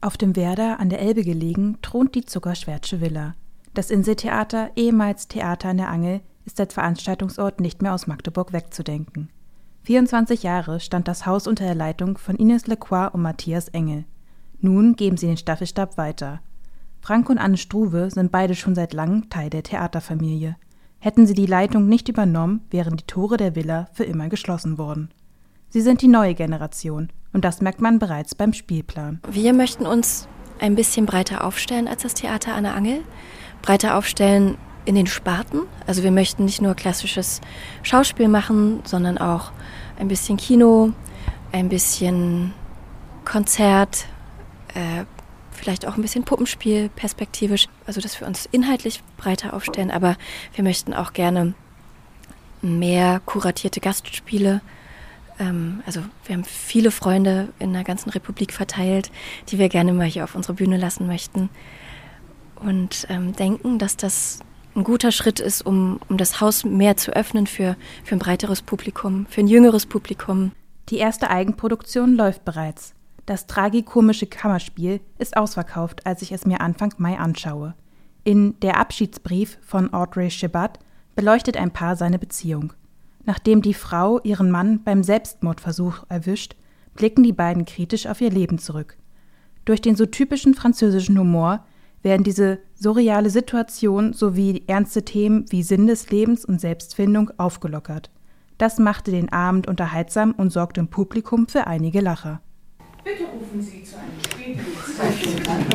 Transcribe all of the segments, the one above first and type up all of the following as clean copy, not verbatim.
Auf dem Werder, an der Elbe gelegen, thront die Zuckerschwärzsche Villa. Das Inseltheater, ehemals Theater an der Angel, ist als Veranstaltungsort nicht mehr aus Magdeburg wegzudenken. 24 Jahre stand das Haus unter der Leitung von Ines Lecroix und Matthias Engel. Nun geben sie den Staffelstab weiter. Frank und Anne Struve sind beide schon seit langem Teil der Theaterfamilie. Hätten sie die Leitung nicht übernommen, wären die Tore der Villa für immer geschlossen worden. Sie sind die neue Generation und das merkt man bereits beim Spielplan. Wir möchten uns ein bisschen breiter aufstellen als das Theater an der Angel. Breiter aufstellen in den Sparten. Also wir möchten nicht nur klassisches Schauspiel machen, sondern auch ein bisschen Kino, ein bisschen Konzert, vielleicht auch ein bisschen Puppenspiel perspektivisch. Also dass wir uns inhaltlich breiter aufstellen, aber wir möchten auch gerne mehr kuratierte Gastspiele. Also wir haben viele Freunde in der ganzen Republik verteilt, die wir gerne mal hier auf unsere Bühne lassen möchten. Und denken, dass das ein guter Schritt ist, um das Haus mehr zu öffnen für ein breiteres Publikum, für ein jüngeres Publikum. Die erste Eigenproduktion läuft bereits. Das tragikomische Kammerspiel ist ausverkauft, als ich es mir Anfang Mai anschaue. In Der Abschiedsbrief von Audrey Chebbat beleuchtet ein Paar seine Beziehung. Nachdem die Frau ihren Mann beim Selbstmordversuch erwischt, blicken die beiden kritisch auf ihr Leben zurück. Durch den so typischen französischen Humor werden diese surreale Situation sowie ernste Themen wie Sinn des Lebens und Selbstfindung aufgelockert. Das machte den Abend unterhaltsam und sorgte im Publikum für einige Lacher. Bitte rufen Sie zu einem Spätdienst.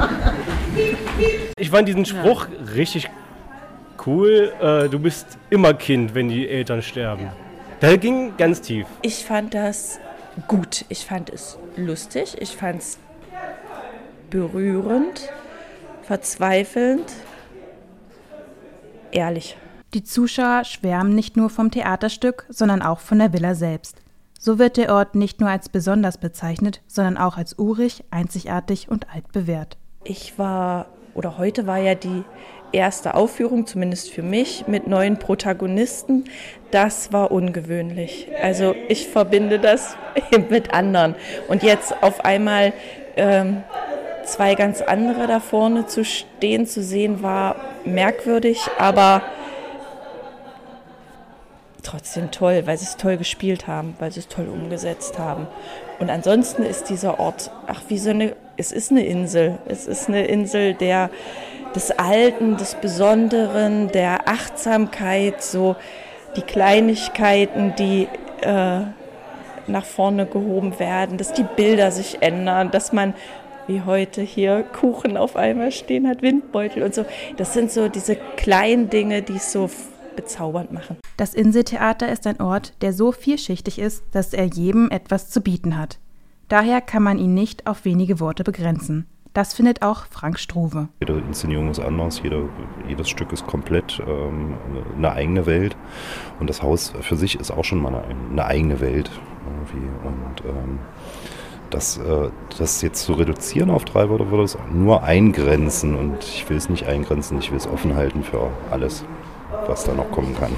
Ich fand diesen Spruch richtig cool. Du bist immer Kind, wenn die Eltern sterben. Der ging ganz tief. Ich fand das gut. Ich fand es lustig. Ich fand es berührend, verzweifelnd, ehrlich. Die Zuschauer schwärmen nicht nur vom Theaterstück, sondern auch von der Villa selbst. So wird der Ort nicht nur als besonders bezeichnet, sondern auch als urig, einzigartig und altbewährt. Heute war ja die erste Aufführung, zumindest für mich, mit neuen Protagonisten. Das war ungewöhnlich. Also ich verbinde das mit anderen. Und jetzt auf einmal zwei ganz andere da vorne zu sehen, war merkwürdig, aber trotzdem toll, weil sie es toll gespielt haben, weil sie es toll umgesetzt haben. Und ansonsten ist dieser Ort, es ist eine Insel. Es ist eine Insel des Alten, des Besonderen, der Achtsamkeit, so die Kleinigkeiten, die nach vorne gehoben werden, dass die Bilder sich ändern, dass man wie heute hier Kuchen auf einmal stehen hat, Windbeutel und so. Das sind so diese kleinen Dinge, die es so bezaubernd machen. Das Inseltheater ist ein Ort, der so vielschichtig ist, dass er jedem etwas zu bieten hat. Daher kann man ihn nicht auf wenige Worte begrenzen. Das findet auch Frank Struve. Jede Inszenierung ist anders, jedes Stück ist komplett eine eigene Welt. Und das Haus für sich ist auch schon mal eine eigene Welt. Irgendwie. Und das jetzt zu reduzieren auf 3 Wörter würde es nur eingrenzen. Und ich will es nicht eingrenzen, ich will es offen halten für alles, was da noch kommen kann.